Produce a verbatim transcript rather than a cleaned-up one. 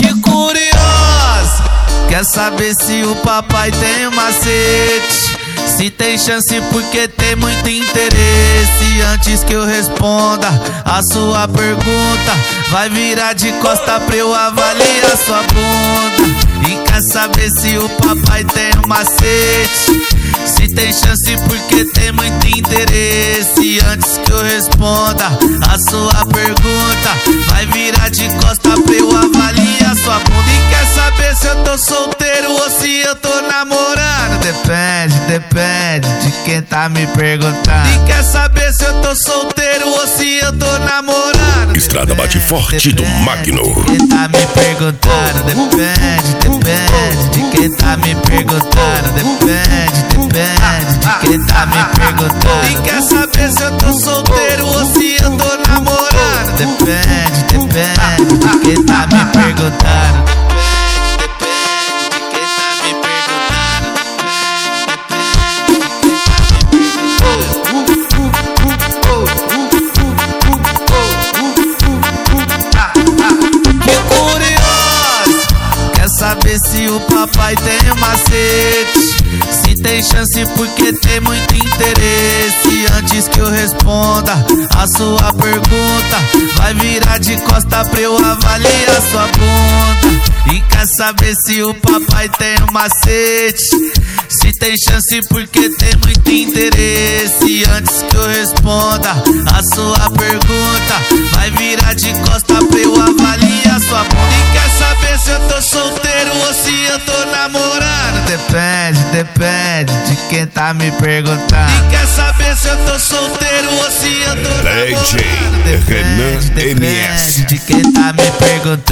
Que curioso, quer saber se o papai tem um macete? Se tem chance porque tem muito interesse. Antes que eu responda a sua pergunta, vai virar de costa pra eu avaliar sua bunda. E quer saber se o papai tem um macete? Se tem chance porque tem muito interesse. Antes que eu responda a sua pergunta, vai virar de costa pra eu avaliar sua bunda. E quer saber se eu tô solteiro ou se eu tô namorando? Depende, depende de quem tá me perguntando. E quer saber se eu tô solteiro ou se eu tô namorando? Estrada Bate Forte do Magno. Quem tá me perguntando? Depende, depende de quem tá me perguntando. Depende, depende de quem tá me perguntando. E quer saber se eu tô solteiro ou se eu tô namorando? Depende, depende de quem tá me perguntando. Saber se o papai tem um macete? Se tem chance porque tem muito interesse. Antes que eu responda a sua pergunta, vai virar de costa pra eu avaliar sua bunda. E quer saber se o papai tem um macete? Se tem chance porque tem muito interesse. Antes que eu responda a sua pergunta, vai virar de costa pra eu avaliar sua bunda. E quer saber se eu tô solteiro ou se eu tô namorando? Depende, depende de quem tá me perguntando. E quer saber se eu tô solteiro ou se eu tô namorando? D J Renan Depende, M S. depende de quem tá me perguntando.